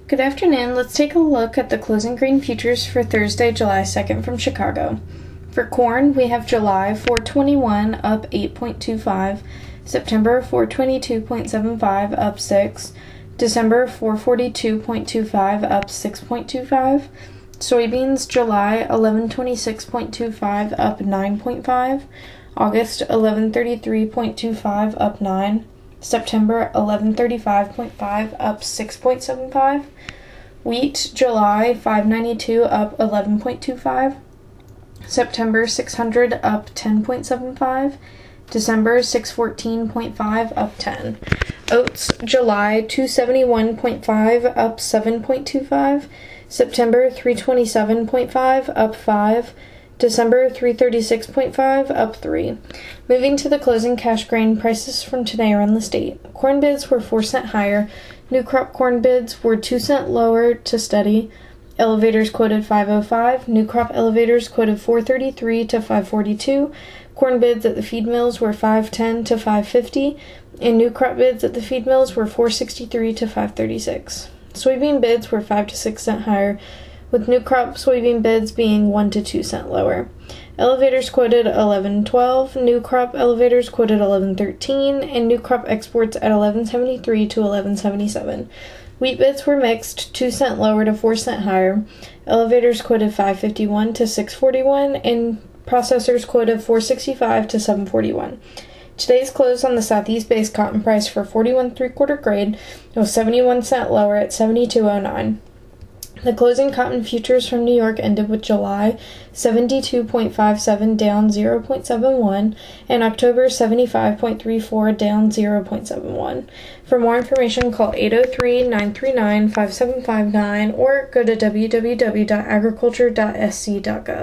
Good afternoon. Let's take a look at the closing grain futures for Thursday, July 2nd from Chicago. For corn, we have July 421 up 8.25, September 422.75 up 6, December 442.25 up 6.25, soybeans July 1126.25 up 9.5, August 1133.25 up 9, September 1135.5 up 6.75, wheat July 592 up 11.25, September 600 up 10.75, December 614.5 up 10, oats July 271.5 up 7.25, September 327.5 up 5, December 336.5 up 3. Moving to the closing cash grain prices from today around the state. Corn bids were 4 cents higher. New crop corn bids were 2 cents lower to steady. Elevators quoted 505. New crop elevators quoted 433 to 542. Corn bids at the feed mills were 510 to 550, and new crop bids at the feed mills were 463 to 536. Soybean bids were 5 to 6 cents higher, with new crop soybean bids being 1 to 2 cents lower. Elevators quoted 1112, new crop elevators quoted 1113, and new crop exports at 1173 to 1177. Wheat bids were mixed, 2 cents lower to 4 cents higher. Elevators quoted 551 to 641, and processors quoted 465 to 741. Today's close on the Southeast base cotton price for 41 3/4 grade was 71 cents lower at 72.09. The closing cotton futures from New York ended with July 72.57 down 0.71 and October 75.34 down 0.71. For more information, call 803-939-5759 or go to www.agriculture.sc.gov.